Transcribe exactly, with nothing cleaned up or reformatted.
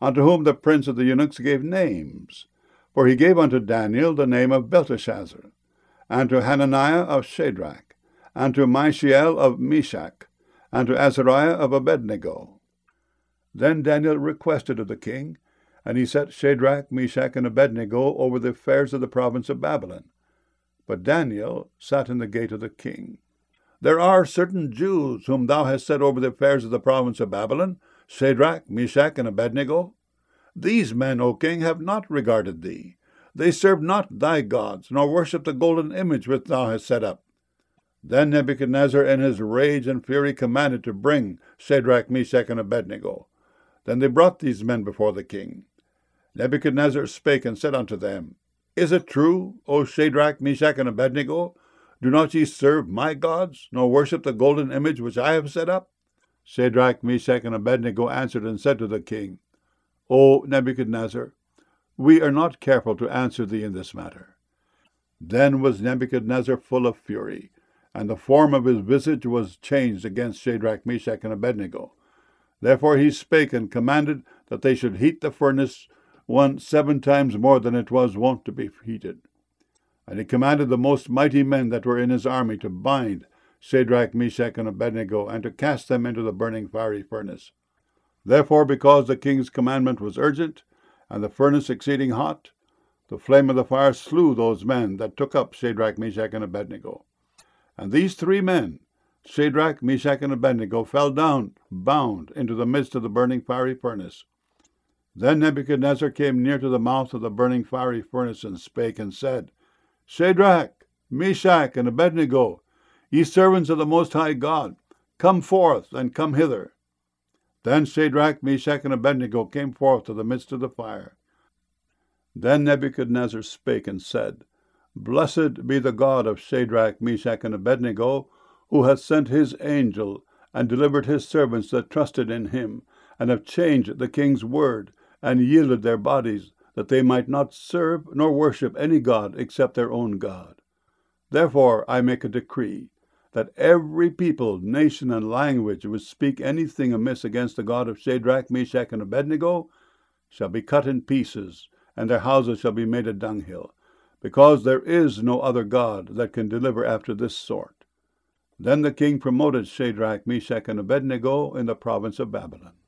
unto whom the prince of the eunuchs gave names. For he gave unto Daniel the name of Belteshazzar, and to Hananiah of Shadrach, and to Mishael of Meshach, and to Azariah of Abednego. Then Daniel requested of the king, and he set Shadrach, Meshach, and Abednego over the affairs of the province of Babylon. But Daniel sat in the gate of the king. There are certain Jews whom thou hast set over the affairs of the province of Babylon, Shadrach, Meshach, and Abednego. These men, O king, have not regarded thee. They serve not thy gods, nor worship the golden image which thou hast set up. Then Nebuchadnezzar in his rage and fury commanded to bring Shadrach, Meshach, and Abednego. Then they brought these men before the king. Nebuchadnezzar spake and said unto them, Is it true, O Shadrach, Meshach, and Abednego? Do not ye serve my gods, nor worship the golden image which I have set up? Shadrach, Meshach, and Abednego answered and said to the king, O Nebuchadnezzar, we are not careful to answer thee in this matter. Then was Nebuchadnezzar full of fury, and the form of his visage was changed against Shadrach, Meshach, and Abednego. Therefore he spake and commanded that they should heat the furnace one seven times more than it was wont to be heated. And he commanded the most mighty men that were in his army to bind Shadrach, Meshach, and Abednego, and to cast them into the burning fiery furnace. Therefore, because the king's commandment was urgent, and the furnace exceeding hot, the flame of the fire slew those men that took up Shadrach, Meshach, and Abednego. And these three men, Shadrach, Meshach, and Abednego, fell down bound into the midst of the burning fiery furnace. Then Nebuchadnezzar came near to the mouth of the burning fiery furnace, and spake and said, Shadrach, Meshach, and Abednego, ye servants of the Most High God, come forth, and come hither. Then Shadrach, Meshach, and Abednego came forth to the midst of the fire. Then Nebuchadnezzar spake and said, Blessed be the God of Shadrach, Meshach, and Abednego, who hath sent his angel, and delivered his servants that trusted in him, and have changed the king's word, and yielded their bodies, that they might not serve nor worship any god except their own God. Therefore I make a decree, that every people, nation, and language which speak anything amiss against the God of Shadrach, Meshach, and Abednego shall be cut in pieces, and their houses shall be made a dunghill, because there is no other God that can deliver after this sort. Then the king promoted Shadrach, Meshach, and Abednego in the province of Babylon.